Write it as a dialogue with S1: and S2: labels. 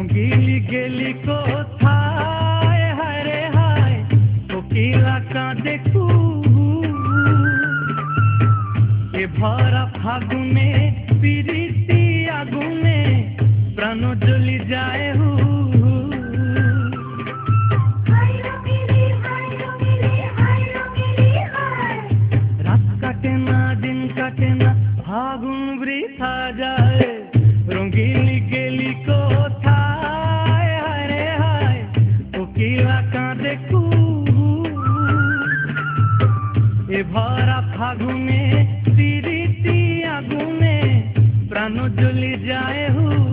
S1: রঙিলি গেলি কোথায় হায় রে হায় কোকিলা কাঁদে এ ভরা ফাগুনে পিরিতি আগুনে প্রাণ জ্বলি যায় হু রাত কাটে না দিন কাটে না ফাগুন বৃথা যায় রঙিলি গেলি কোথায় হায় রে হায় কোকিলা কাঁদে এ ভরা ফাগুনে পিরিতি আগুনে প্রাণ জ্বলি যায় হু